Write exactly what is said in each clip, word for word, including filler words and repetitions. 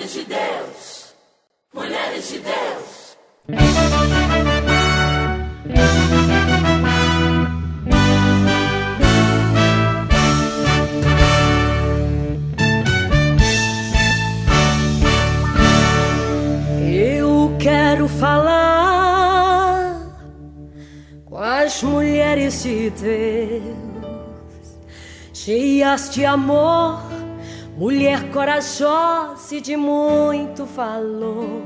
Mulheres de Deus, mulheres de Deus. Eu quero falar com as mulheres de Deus, cheias de amor, mulher corajosa e de muito valor.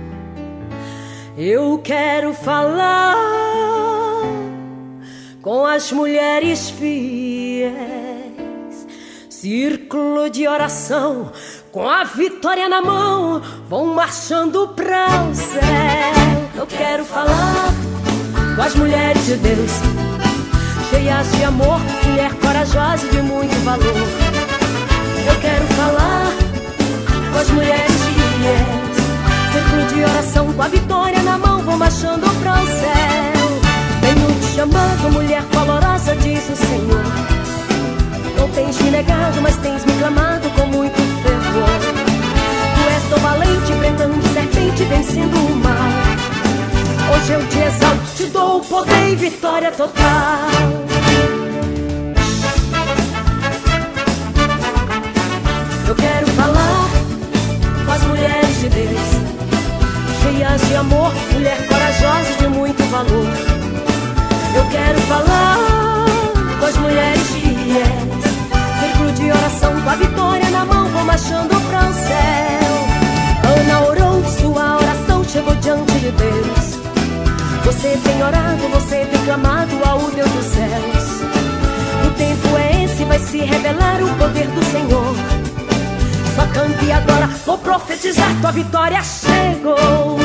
Eu quero falar com as mulheres fiéis, círculo de oração, com a vitória na mão, vão marchando pra o céu. Eu quero falar com as mulheres de Deus, cheias de amor, mulher corajosa e de muito valor. Eu quero falar com as mulheres fiéis, círculo de oração, com a vitória na mão, vão marchando pra o céu. Venho te chamando, mulher valorosa, diz o Senhor. Não tens me negado, mas tens me clamado com muito fervor. Tu és tão valente, enfrentando serpente, vencendo o mal. Hoje eu te exalto, te dou o poder e vitória total. Eu quero falar com as mulheres de Deus, cheias de amor, mulher corajosa e de muito valor. Eu quero falar com as mulheres fiéis, círculo de oração, com a vitória na mão, vão marchando pra o céu. Ana orou, sua oração chegou diante de Deus. Você tem orado, você tem clamado ao Deus dos céus. O tempo é esse, vai se revelar o poder do Senhor. Só cante e agora, vou profetizar, tua vitória chegou.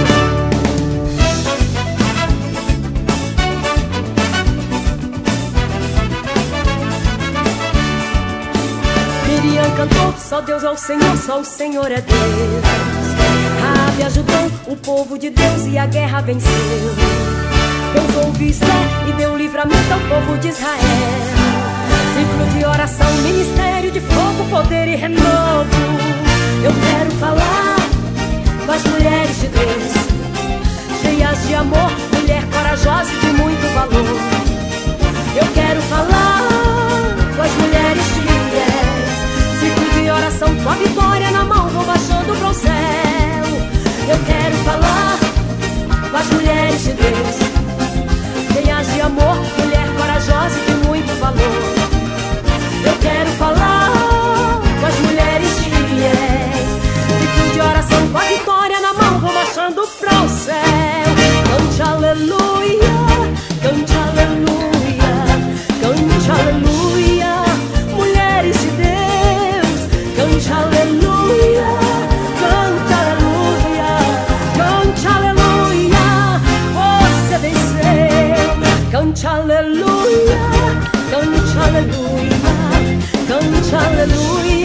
Miriam cantou, só Deus é o Senhor, só o Senhor é Deus. Raabe ajudou o povo de Deus e a guerra venceu. Deus ouviu Esther e deu livramento ao povo de Israel. Ciclo de oração, ministério de fogo, poder e renovo. Eu quero falar com as mulheres de Deus, cheias de amor, mulher corajosa e de muito valor. Eu quero falar com as mulheres fiéis, ciclo de oração, com a vitória na mão, vou baixando pro céu. Eu quero falar com as mulheres de Deus, cheias de amor, mulher corajosa e de muito valor. Eu quero falar com as mulheres fiéis, ciclo de oração, com a vitória na mão, vou marchando pra o céu. Cante aleluia, cante aleluia, cante aleluia, mulheres de Deus. Cante aleluia, cante aleluia, cante aleluia, você venceu. Cante aleluia, cante aleluia, cante aleluia.